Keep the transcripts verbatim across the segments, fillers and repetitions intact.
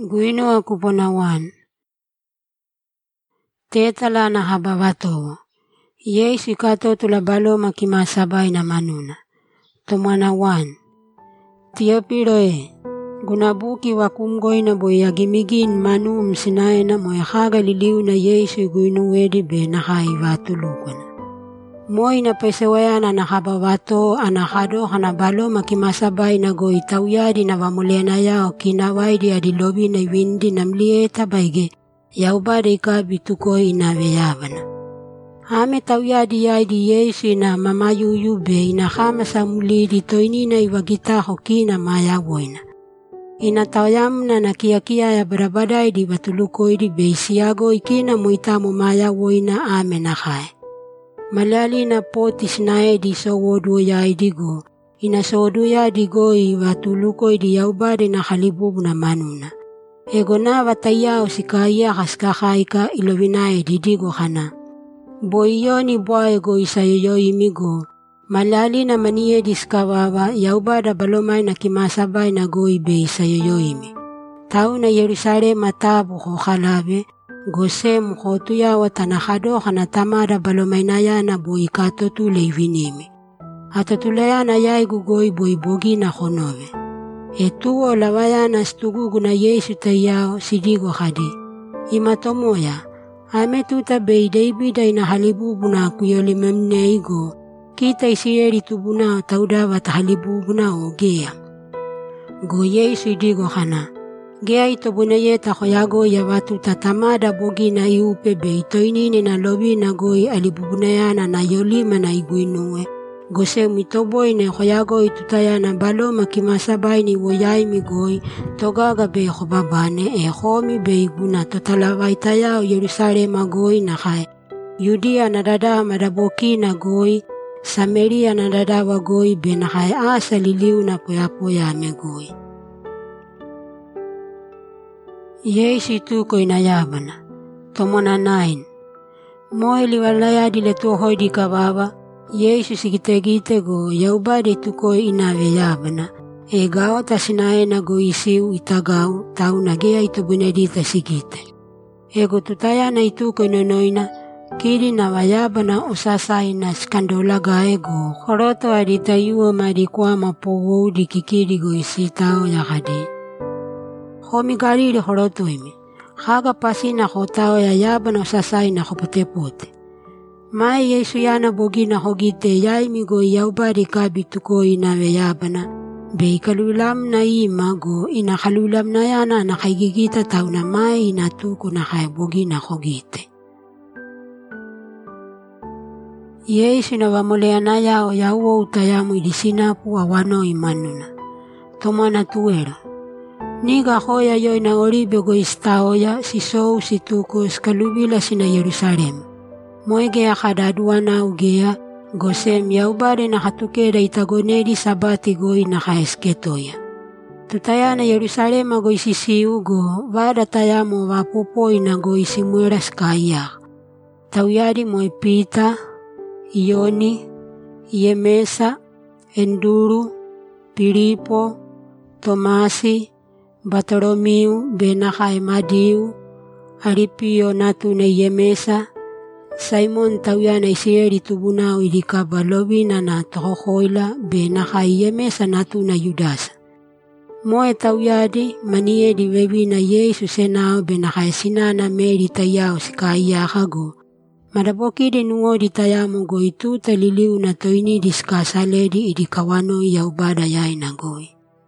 Guinu aku ponawan. Tetala na habavato. Yesu kato tula balo makimasabai na manuna. Tomanawan. Tiopiroe. Gunabuki wakumgoi na boy agimigin manum sinae na mo haga liliw na Yesu guinu wedi be nakaivatulukana. Moy na pesewayana na habavato anahado hanabalo makimasabay na go itawyadi na vamulena yao kinawaydi adilobi na windi na mlieta baige yaubade ikabituko inaveyabana. Hame tawyadi yadi Yesu na mamayuyube inahama sa mulidi toini na iwagita hokina mayawoina. Inatawayamna na kiakia ya barabadai di batuluko idi beisiago ikina muitamo mayawoina amenakai. Malali na potis nae di sowodu ya idigo. Ina sowodu ya digo i watuluko di yaubade na halibub na manuna. Ego na watayao sikaya kaskakaika ilowinae di digo kana. Boiyoni boa ego isayoyo imigo. Malali na maniye diskawawa yaubada balomay na kimasabay na go ibe isayoyo imi. Tau na Yerusalem matabu ko khalabe. Gose mkhotuya wa tanahado hanatamada balomainaya na boi katotu leivinimi. Atatulaya na yai gugoi boi bogi na honove. Etuo lawaya na stugugu na Yesu tayao sidigo hadi. Imatomoya, ame tuta beidebida ina halibubu na kuyoli memneigo. Kita isiyeri tubuna taudawa tahalibubu na ogea. Go Yesu idigo hana. Gea ito bunaye takoyago ya watu tatamada bogi na iupe be ito inini na lobi na goi alibubunayana na yolima na iguinue. Gose mitoboy na koyago itutaya na balo makimasabay ni woyay migoi togaga be khobabane e khomi be iguna totalaway tayao Yerusalem agoi na kay. Yudia na dada madaboki na goi, Samaria na dadawa goi be na kay asa liliw na poya-poya me goi. Yesu tuko inayabana. Tomona nine. Moe liwalaya dileto hoy di kababa. Yesu sikitegite go yaubade tuko inaveyabana. E gao tasinae na go isiu itagao tau nagea ito bunedita sigite. Ego tutaya na ituko inonoina. Kiri na wayabana usasay na skandolaga ego. Koroto aditayuo madikwa mapowo di kikiri go isitao yakadi. Homi gariri horoto imi. Haga pasi na hotao ya yaba na sasay na hopote-pote. Mae Yesu yana bogi na hogite ya imigo yaubari kabituko inawe yaba na. Be ikalulam na ima go inakalulam na yana na kaigigita tau na mae inatuko na kaya bogi na hogite. Yesu na wamolea na yao ya uo utayamu idisinapu wa wano imanuna. Tomana tuero. Niga hoya yoy na oribe go istaoya si sou si tuko skalubila sina Yerusalem. Moege akadadua na ugea gosem yaubare na hatukeda itagonedi sabati goi na kaesketoya. Tutaya na Yerusalem go isisiu go vada tayamo wapupoi na go isimuera skaya. Tauyari moe Pita, Ioni, Yemesa, Enduru, Pilipo, Tomasi, Bartolomiu benahai Madiu, Alipio natu na Yemesa, Simon tauya na isieri tubunao idikaba lobina na tohohoila benahai Yemesa natu na Yudasa. Moe tauyadi manie di webi na Yesu senao benahai sinana meri tayao sikaya hago. Madaboki di nuo di tayamo go itu taliliu na toini diskasaledi idikawano yaubada yai na goi.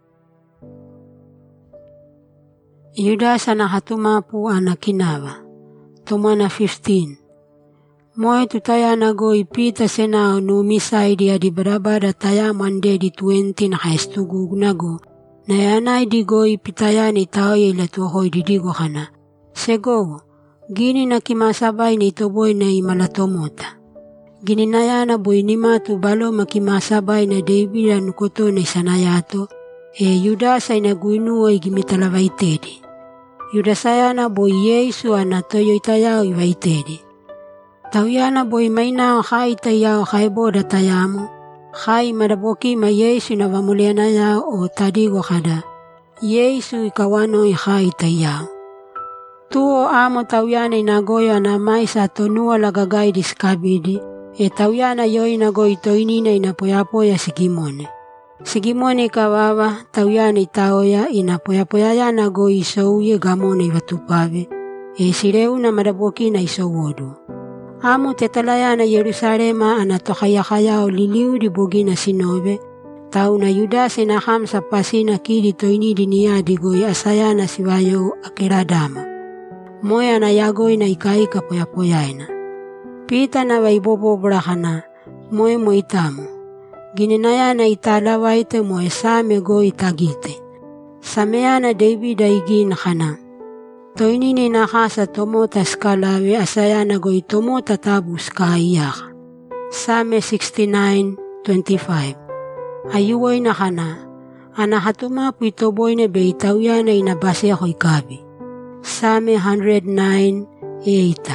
Yudasa na hatumapu anakinawa. Tomana fifteen. Moe tutaya na go ipita senao numisay di adibarabada taya mande di twenty na haistugug na go. Na yanay di go ipitaya ni tao ilatuhoy di digo kana. Sego, gini na kimasabay ni toboy na imalatomota. Gininaya na boy ni matu balo makimasabay na debila nukoto na isanayato. E Yudasa na guinuo igimitalavaitedi. Yudasayana boy Yesu anatoyo itayao iwaitedi. Tawyana boy mainao hai tayao hai boda tayamo. Hai madaboki ma Yesu na vamuliana yao o tadigo kada. Yesu ikawano ikai tayao. Tuo amo tauyana inagoyo anamai sa tonua lagagai diskabidi, e tauyana yo inagoi toinina inapoyapoya sigimone. Sigimone kawawa tauyana itaoya inapoyapoya nagoi isouye gamone ivatupave, e sireuna madabokina isouodu. Amo tetalayana Yerusalema anatokayakayao liliu di bogina sinove, tauna Yudase na hamsa pasina kiri toinidi niya digoi asayana siwayo akiradama. Moya na yagoi na ikaika poyapoyaina. Pita na waibobo brahana, moe moitamu. Gininayana italawaite moe same goi tagite. Sameana Davida igin khana. Toinini nakasa tomota skalawe asayana goi tomota tabus kaiyaka. Same sixty-nine twenty-five. Ayuwoy na kana. Anahatumapu itoboyne be itawyana inabase ako ikabi. Same one oh nine eight.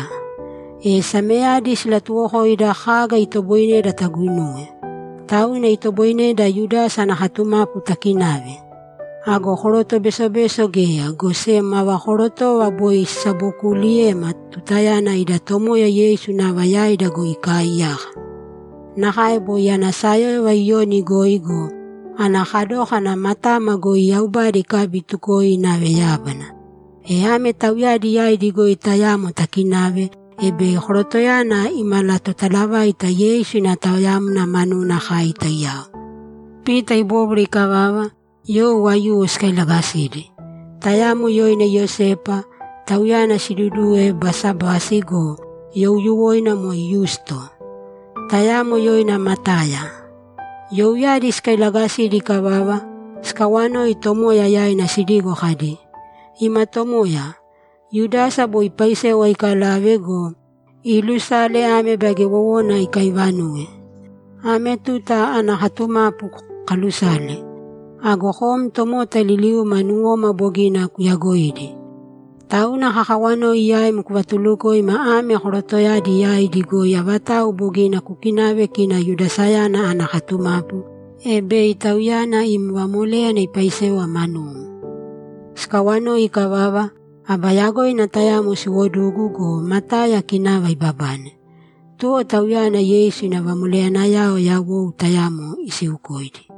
E sameadi sila tuoko ida kaga itoboyne da tagunue. Tau na itoboyne da Yuda sana hatumapu takinawe. Ago horoto beso-beso geya, gose mawa horoto wa boy sabokulie matutayana ida tomo ya Yesu na waya ida go ikaiyak. Nakae boy anasayo wa yoni go igo, anakadoka na matama go iyaubari kabituko inawe yabana. E ame tawyadi ya idigo itayamo takinawe, ebe horoto yana imalato talawa ita Yesu na tawayamu na manu na kaita yao. Pita ibobri kawawa, yo wayu uskay lagasiri. Tayamu yo ina Yosepa, tawyana sidudue basabasi go, yo yuwoy na mo yusto. Tayamu yo ina Mataya. Yo yadi skay lagasiri kawawa, skawano itomo yayay na sidigo kadi. Imatomoya, Yudasa boy paise wa ikalawe go, ilusale ame bagi wowo na ikaivanue. Ame tuta anakatumapu kalusale. Ago hom tomo taliliu manuo mabogina kuyagoidi. Tau na kakawano iyay mukvatuluko imaame horotoya diyay digo yavata ubogina kukinawe kina Yudasaya na anakatumapu. Ebe itawyana imwamulea na ipaisewa manuo. Skawano ikawawa, abayagoy na tayamu siwodugu go mataya kinawa ibabane. Tuo tawyana Yesu na wamulea na yao yawo tayamu isiukoidi.